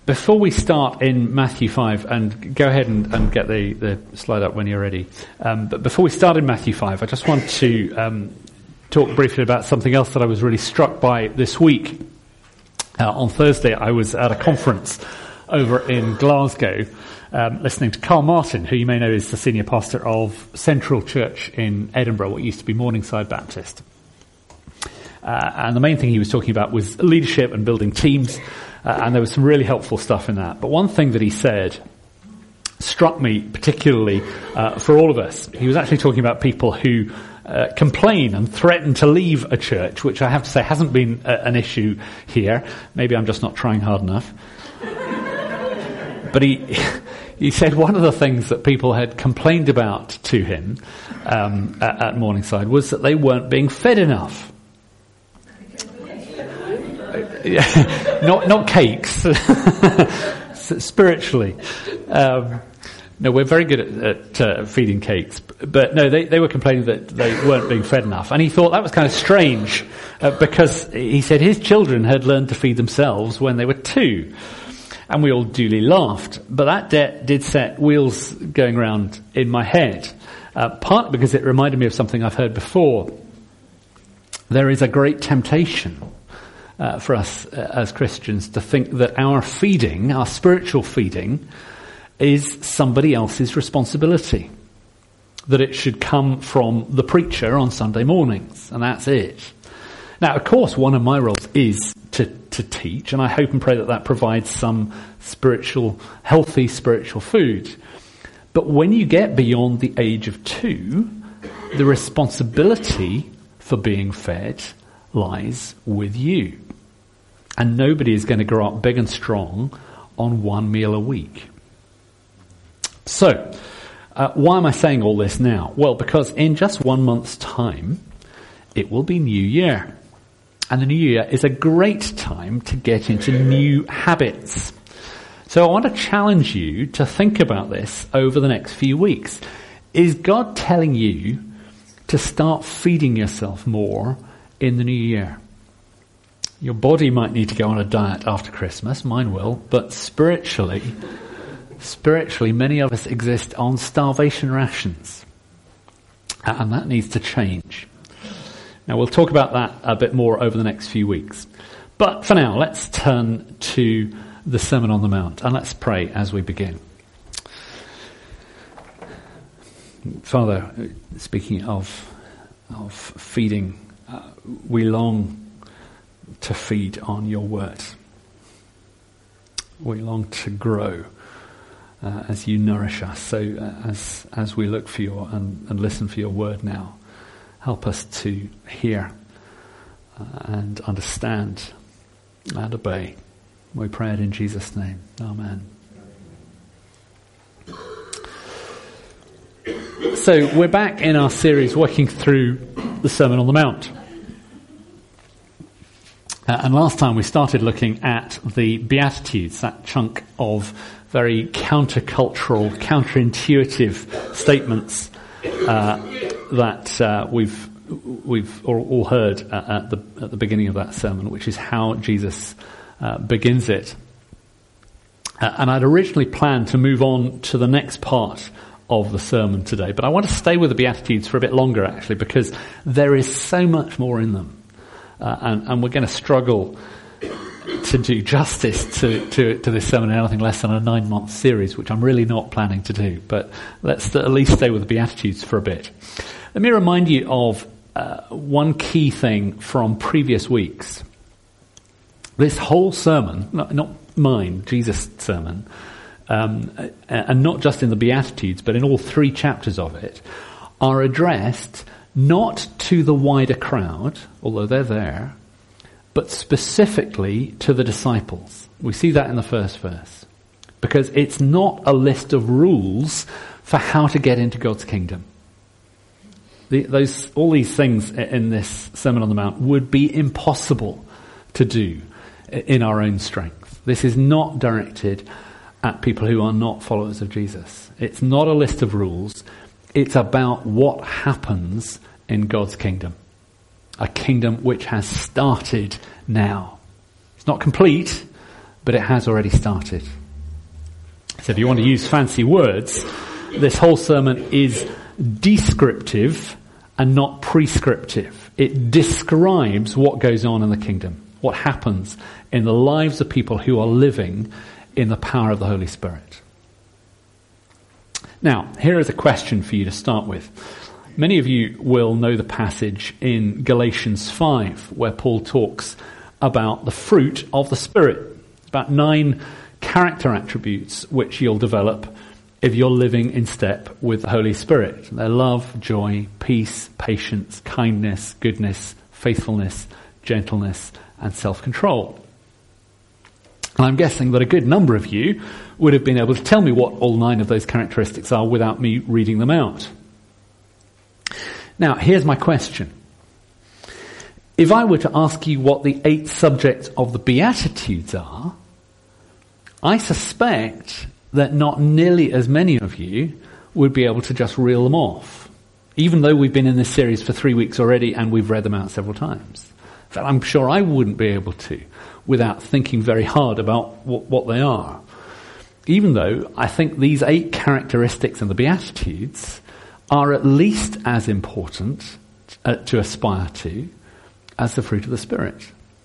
Before we start in Matthew 5, and go ahead and get the slide up when you're ready. But before we start in Matthew 5, I just want to talk briefly about something else that I was really struck by this week. On Thursday, I was at a conference over in Glasgow, listening to Carl Martin, who you may know is the senior pastor of Central Church in Edinburgh, what used to be Morningside Baptist. And the main thing he was talking about was leadership and building teams. And there was some really helpful stuff in that. But one thing that he said struck me particularly for all of us. He was actually talking about people who complain and threaten to leave a church, which I have to say hasn't been an issue here. Maybe I'm just not trying hard enough. But he said one of the things that people had complained about to him at Morningside was that they weren't being fed enough. Not cakes, spiritually. No, we're very good at feeding cakes, but no, they were complaining that they weren't being fed enough, and he thought that was kind of strange because he said his children had learned to feed themselves when they were 2, and we all duly laughed. But that did set wheels going around in my head, partly because it reminded me of something I've heard before. There is a great temptation for us as Christians to think that our feeding, our spiritual feeding, is somebody else's responsibility. That it should come from the preacher on Sunday mornings, and that's it. Now, of course, one of my roles is to teach, and I hope and pray that provides some healthy spiritual food. But when you get beyond the age of 2, the responsibility for being fed lies with you. And nobody is going to grow up big and strong on 1 meal a week. So, why am I saying all this now? Well, because in just 1 month's time, it will be New Year. And the New Year is a great time to get into new habits. So I want to challenge you to think about this over the next few weeks. Is God telling you to start feeding yourself more in the new year? Your body might need to go on a diet after Christmas, mine will, but spiritually, many of us exist on starvation rations. And that needs to change. Now, we'll talk about that a bit more over the next few weeks. But for now, let's turn to the Sermon on the Mount, and let's pray as we begin. Father, speaking of feeding, we long to feed on your word. We long to grow as you nourish us. So as we look for your and listen for your word now, help us to hear and understand and obey. We pray it in Jesus' name. Amen. So we're back in our series working through the Sermon on the Mount. And last time we started looking at the Beatitudes, that chunk of very countercultural, counterintuitive statements that we've all heard at the beginning of that sermon, which is how Jesus begins it. And I'd originally planned to move on to the next part of the sermon today, but I want to stay with the Beatitudes for a bit longer, actually, because there is so much more in them. And we're going to struggle to do justice to this sermon in anything less than a 9-month series, which I'm really not planning to do. But let's at least stay with the Beatitudes for a bit. Let me remind you of one key thing from previous weeks. This whole sermon, not mine, Jesus' sermon, and not just in the Beatitudes, but in all 3 chapters of it, are addressed not to the wider crowd, although they're there, but specifically to the disciples. We see that in the first verse. Because it's not a list of rules for how to get into God's kingdom. All these things in this Sermon on the Mount would be impossible to do in our own strength. This is not directed at people who are not followers of Jesus. It's not a list of rules. It's about what happens in God's kingdom. A kingdom which has started now. It's not complete, but it has already started. So if you want to use fancy words, this whole sermon is descriptive and not prescriptive. It describes what goes on in the kingdom, what happens in the lives of people who are living in the power of the Holy Spirit. Now, here is a question for you to start with. Many of you will know the passage in Galatians 5, where Paul talks about the fruit of the Spirit, about 9 character attributes which you'll develop if you're living in step with the Holy Spirit. They're love, joy, peace, patience, kindness, goodness, faithfulness, gentleness, and self-control. And I'm guessing that a good number of you would have been able to tell me what all 9 of those characteristics are without me reading them out. Now, here's my question. If I were to ask you what the 8 subjects of the Beatitudes are, I suspect that not nearly as many of you would be able to just reel them off, even though we've been in this series for 3 weeks already and we've read them out several times. In fact, I'm sure I wouldn't be able to without thinking very hard about what they are. Even though I think these 8 characteristics in the Beatitudes are at least as important to aspire to as the fruit of the Spirit.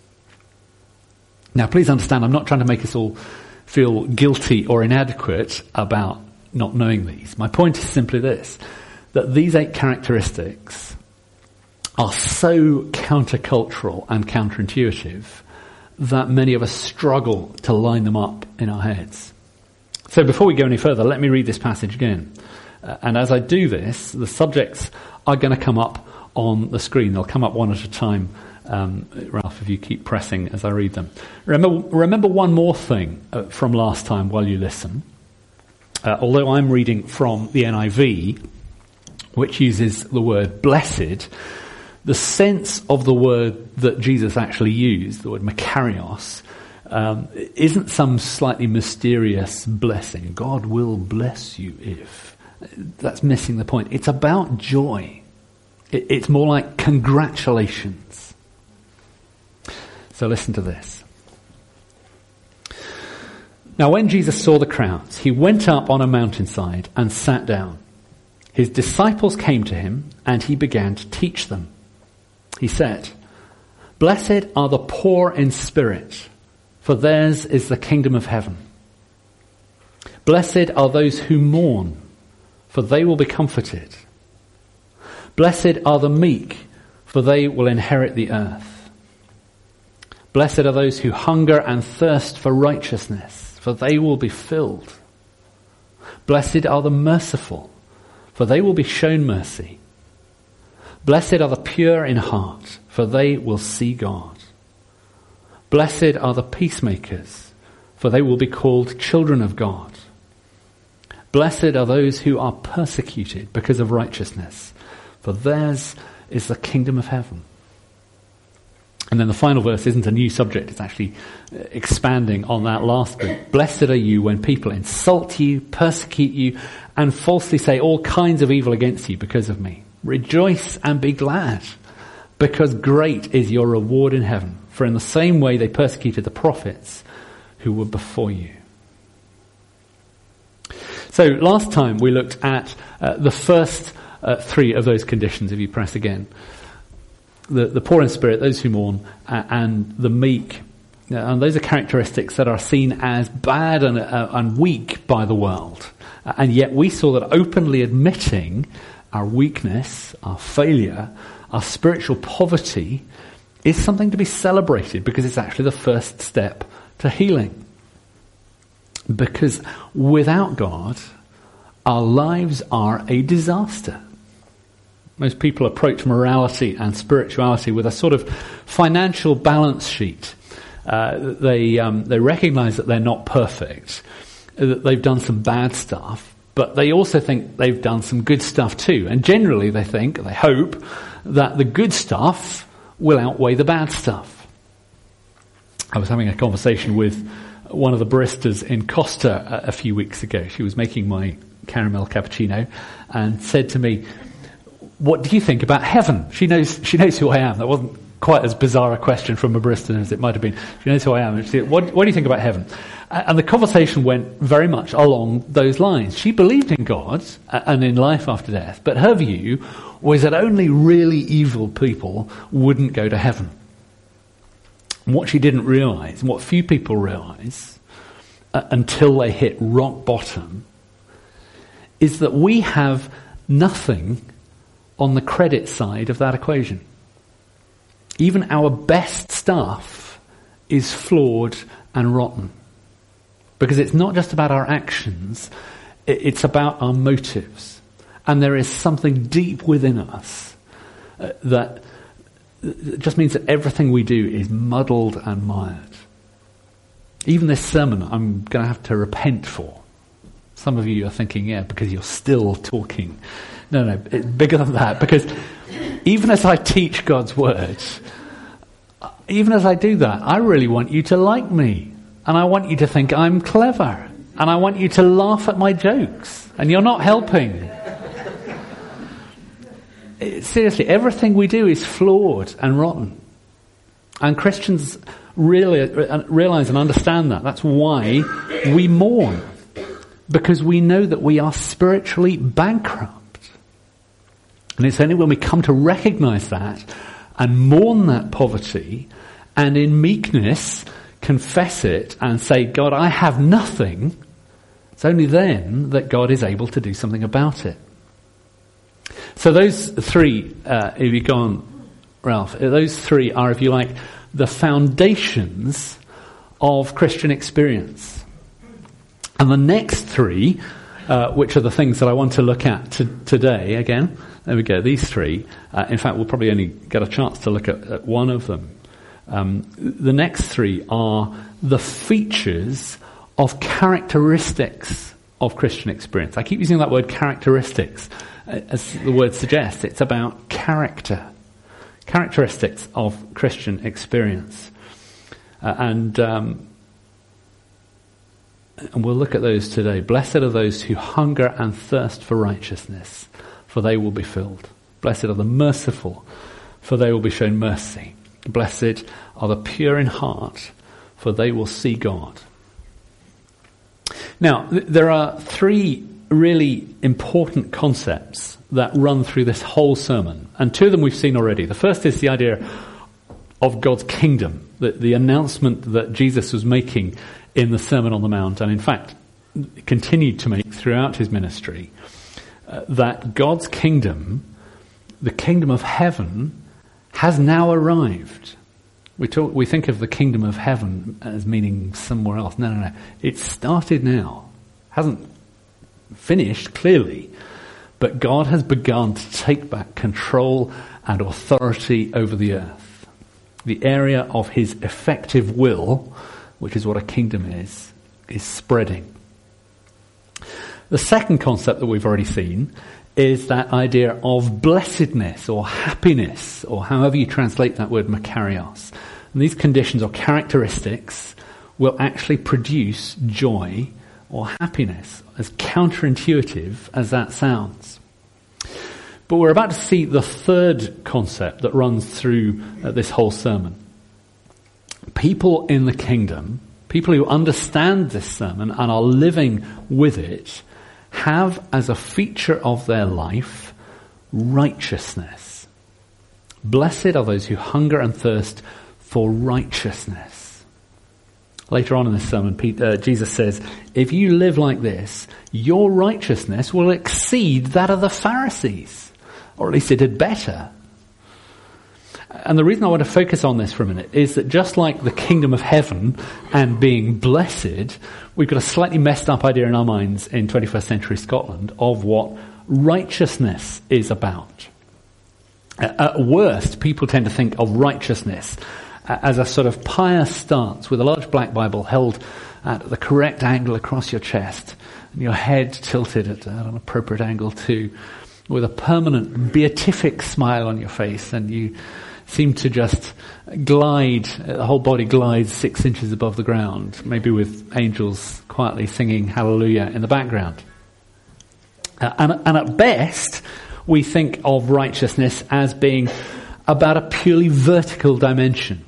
Now, please understand, I'm not trying to make us all feel guilty or inadequate about not knowing these. My point is simply this, that these 8 characteristics are so countercultural and counterintuitive that many of us struggle to line them up in our heads. So before we go any further, let me read this passage again. And as I do this, the subjects are going to come up on the screen. They'll come up one at a time. Ralph, if you keep pressing as I read them. Remember one more thing from last time while you listen. Although I'm reading from the NIV, which uses the word blessed, the sense of the word that Jesus actually used, the word makarios, isn't some slightly mysterious blessing. God will bless you if. That's missing the point. It's about joy. It's more like congratulations. So listen to this. Now when Jesus saw the crowds, he went up on a mountainside and sat down. His disciples came to him and he began to teach them. He said, "Blessed are the poor in spirit, for theirs is the kingdom of heaven. Blessed are those who mourn, for they will be comforted. Blessed are the meek, for they will inherit the earth. Blessed are those who hunger and thirst for righteousness, for they will be filled. Blessed are the merciful, for they will be shown mercy. Blessed are the pure in heart, for they will see God. Blessed are the peacemakers, for they will be called children of God. Blessed are those who are persecuted because of righteousness, for theirs is the kingdom of heaven." And then the final verse isn't a new subject, it's actually expanding on that last bit. "Blessed are you when people insult you, persecute you, and falsely say all kinds of evil against you because of me. Rejoice and be glad, because great is your reward in heaven. For in the same way they persecuted the prophets who were before you." So last time we looked at the first 3 of those conditions, if you press again. The poor in spirit, those who mourn, and the meek. And those are characteristics that are seen as bad and weak by the world. And yet we saw that openly admitting our weakness, our failure, our spiritual poverty is something to be celebrated because it's actually the first step to healing. Because without God, our lives are a disaster. Most people approach morality and spirituality with a sort of financial balance sheet. They recognize that they're not perfect, that they've done some bad stuff, but they also think they've done some good stuff too. And generally they hope that the good stuff will outweigh the bad stuff. I was having a conversation with one of the baristas in Costa a few weeks ago. She was making my caramel cappuccino and said to me, "What do you think about heaven?" She knows who I am. That wasn't quite as bizarre a question from a Bristol as it might have been. She knows who I am. She said, what do you think about heaven? And the conversation went very much along those lines. She believed in God and in life after death, but her view was that only really evil people wouldn't go to heaven. And what she didn't realize, and what few people realize until they hit rock bottom, is that we have nothing on the credit side of that equation. Even our best stuff is flawed and rotten. Because it's not just about our actions, it's about our motives. And there is something deep within us that just means that everything we do is muddled and mired. Even this sermon I'm going to have to repent for. Some of you are thinking, yeah, because you're still talking. No, it's bigger than that. Because even as I teach God's word, even as I do that, I really want you to like me. And I want you to think I'm clever. And I want you to laugh at my jokes. And you're not helping. Seriously, everything we do is flawed and rotten. And Christians really realize and understand that. That's why we mourn. Because we know that we are spiritually bankrupt. And it's only when we come to recognize that and mourn that poverty and in meekness confess it and say, God, I have nothing. It's only then that God is able to do something about it. So those three, if you go on, Ralph, those three are, if you like, the foundations of Christian experience. And the next three, which are the things that I want to look at today, again, there we go, these three. In fact, we'll probably only get a chance to look at one of them. The next three are the features of characteristics of Christian experience. I keep using that word characteristics. As the word suggests, it's about character. Characteristics of Christian experience. And we'll look at those today. Blessed are those who hunger and thirst for righteousness, for they will be filled. Blessed are the merciful, for they will be shown mercy. Blessed are the pure in heart, for they will see God. Now, there are three really important concepts that run through this whole sermon, and two of them we've seen already. The first is the idea of God's kingdom, the announcement that Jesus was making in the Sermon on the Mount, and in fact continued to make throughout his ministry, that God's kingdom, the kingdom of heaven, has now arrived. We think of the kingdom of heaven as meaning somewhere else. No. It started now. Hasn't finished, clearly. But God has begun to take back control and authority over the earth. The area of his effective will, which is what a kingdom is spreading. The second concept that we've already seen is that idea of blessedness or happiness, or however you translate that word, makarios. And these conditions or characteristics will actually produce joy or happiness, as counterintuitive as that sounds. But we're about to see the third concept that runs through this whole sermon. People in the kingdom, people who understand this sermon and are living with it, have as a feature of their life righteousness. Blessed are those who hunger and thirst for righteousness. Later on in this sermon, Jesus says, if you live like this, your righteousness will exceed that of the Pharisees. Or at least it had better. And the reason I want to focus on this for a minute is that just like the kingdom of heaven and being blessed, we've got a slightly messed up idea in our minds in 21st century Scotland of what righteousness is about. At worst, people tend to think of righteousness as a sort of pious stance with a large black Bible held at the correct angle across your chest and your head tilted at an appropriate angle too, with a permanent beatific smile on your face, and you seem to just glide, the whole body glides 6 inches above the ground, maybe with angels quietly singing hallelujah in the background. And at best, we think of righteousness as being about a purely vertical dimension.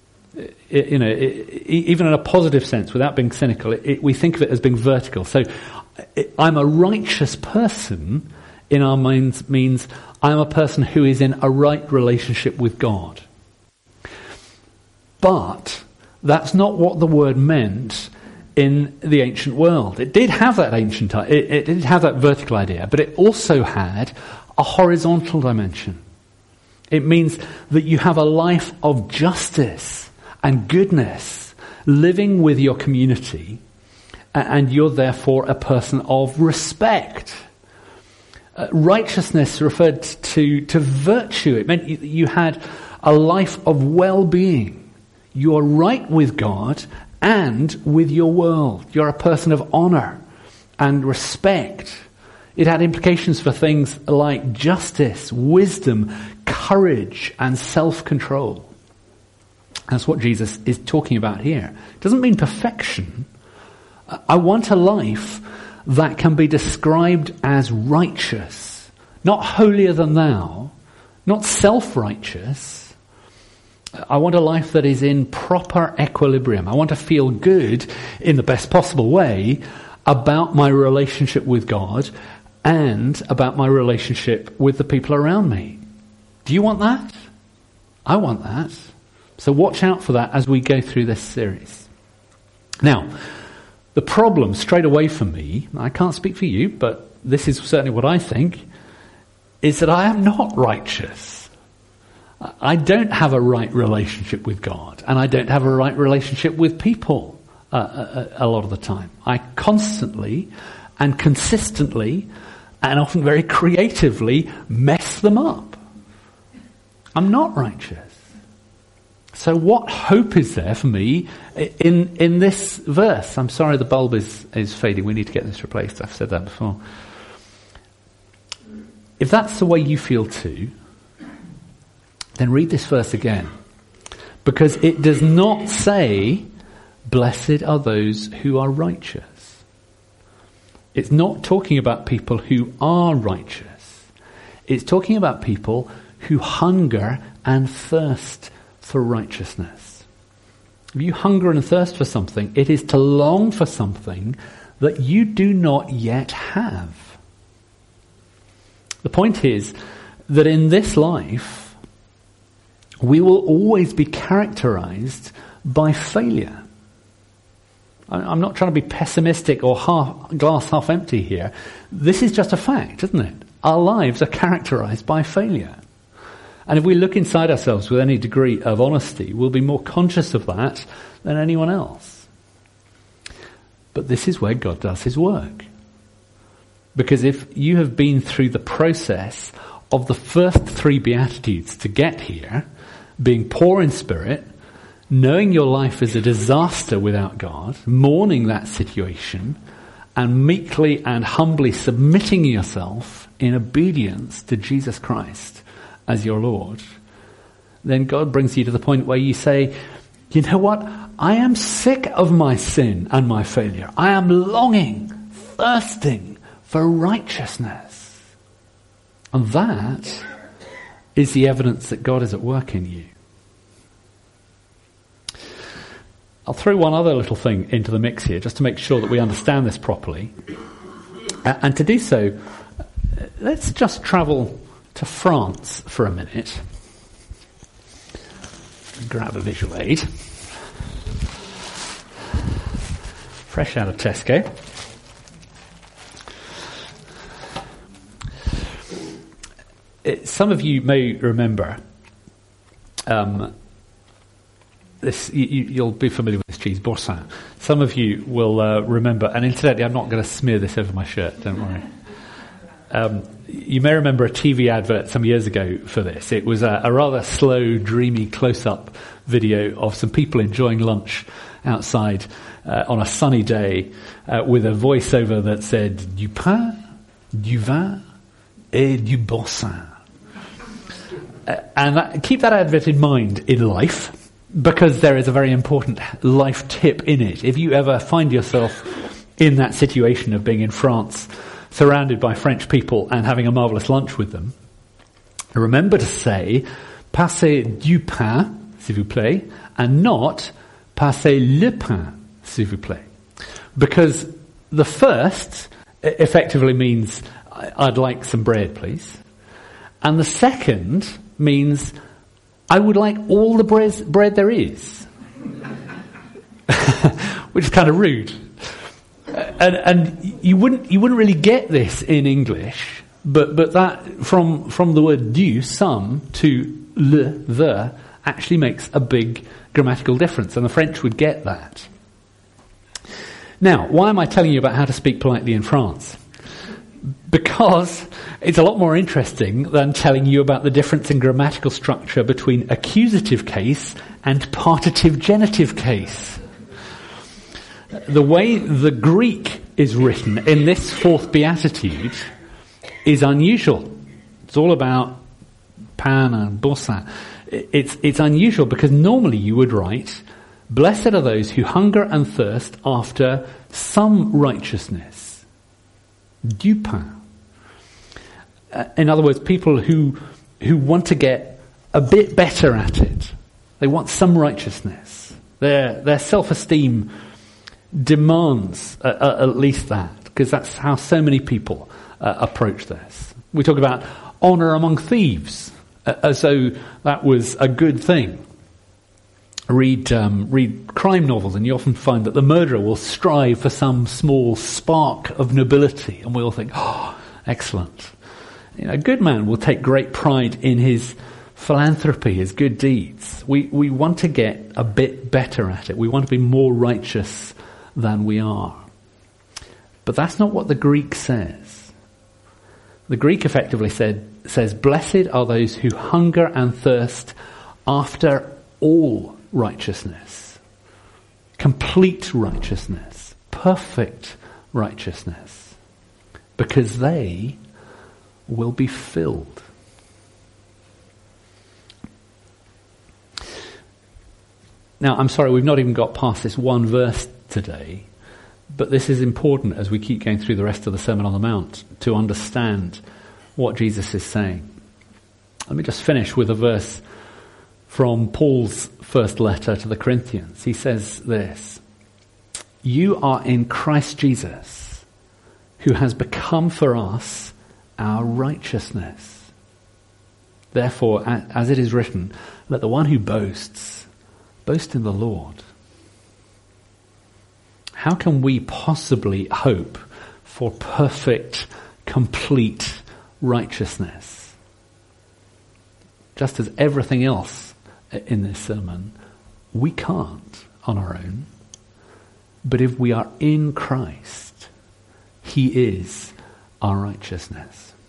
Even in a positive sense, without being cynical, we think of it as being vertical. So I'm a righteous person in our minds means I'm a person who is in a right relationship with God. But that's not what the word meant in the ancient world. It did have that it did have that vertical idea, but it also had a horizontal dimension. It means that you have a life of justice and goodness, living with your community, and you're therefore a person of respect. Righteousness referred to virtue. It meant you had a life of well-being. You're right with God and with your world. You're a person of honor and respect. It had implications for things like justice, wisdom, courage, and self-control. That's what Jesus is talking about here. It doesn't mean perfection. I want a life that can be described as righteous, not holier than thou, not self-righteous. I want a life that is in proper equilibrium. I want to feel good in the best possible way about my relationship with God and about my relationship with the people around me. Do you want that? I want that. So watch out for that as we go through this series. Now, the problem straight away for me, I can't speak for you, but this is certainly what I think, is that I am not righteous. I don't have a right relationship with God, and I don't have a right relationship with people a lot of the time. I constantly and consistently and often very creatively mess them up. I'm not righteous. So what hope is there for me in this verse? I'm sorry the bulb is fading. We need to get this replaced. I've said that before. If that's the way you feel too, then read this verse again. Because it does not say, blessed are those who are righteous. It's not talking about people who are righteous. It's talking about people who hunger and thirst for righteousness. If you hunger and thirst for something, it is to long for something that you do not yet have. The point is that in this life, we will always be characterized by failure. I'm not trying to be pessimistic or glass half empty here. This is just a fact, isn't it? Our lives are characterized by failure. And if we look inside ourselves with any degree of honesty, we'll be more conscious of that than anyone else. But this is where God does his work. Because if you have been through the process of the first 3 Beatitudes to get here, being poor in spirit, knowing your life is a disaster without God, mourning that situation, and meekly and humbly submitting yourself in obedience to Jesus Christ as your Lord, then God brings you to the point where you say, you know what? I am sick of my sin and my failure. I am longing, thirsting for righteousness. And that is the evidence that God is at work in you. I'll throw one other little thing into the mix here just to make sure that we understand this properly. And to do so, let's just travel to France for a minute. Grab a visual aid. Fresh out of Tesco. Some of you may remember this. You'll be familiar with this cheese, Boursin. Some of you will remember, and incidentally, I'm not going to smear this over my shirt. Don't worry. You may remember a TV advert some years ago for this. It was a rather slow, dreamy close-up video of some people enjoying lunch outside on a sunny day with a voiceover that said, du pain, du vin et du Boursin. And keep that advert in mind in life, because there is a very important life tip in it. If you ever find yourself in that situation of being in France, surrounded by French people and having a marvellous lunch with them, remember to say, passez du pain, s'il vous plaît, and not passez le pain, s'il vous plaît. Because the first effectively means, I'd like some bread, please. And the second means, I would like all the bread there is. Which is kind of rude. And you wouldn't really get this in English, but that from the word du, some, to le, the, actually makes a big grammatical difference, and the French would get that. Now, why am I telling you about how to speak politely in France? Because it's a lot more interesting than telling you about the difference in grammatical structure between accusative case and partitive genitive case. The way the Greek is written in this fourth beatitude is unusual. It's all about pain and boursin. It's unusual because normally you would write, blessed are those who hunger and thirst after some righteousness. Du pain. In other words, people who want to get a bit better at it. They want some righteousness. Their self-esteem demands at least that, because that's how so many people approach this. We talk about honor among thieves, as though that was a good thing. Read crime novels, and you often find that the murderer will strive for some small spark of nobility, and we all think, oh, excellent. A good man will take great pride in his philanthropy, his good deeds. We want to get a bit better at it. We want to be more righteous than we are. But that's not what the Greek says. The Greek effectively says, blessed are those who hunger and thirst after all righteousness, complete righteousness, perfect righteousness, because they will be filled. Now, I'm sorry, we've not even got past this one verse today, but this is important as we keep going through the rest of the Sermon on the Mount to understand what Jesus is saying. Let me just finish with a verse from Paul's first letter to the Corinthians. He says this, you are in Christ Jesus, who has become for us our righteousness. Therefore, as it is written, let the one who boasts, boast in the Lord. How can we possibly hope for perfect, complete righteousness? Just as everything else in this sermon, we can't on our own. But if we are in Christ, He is our righteousness.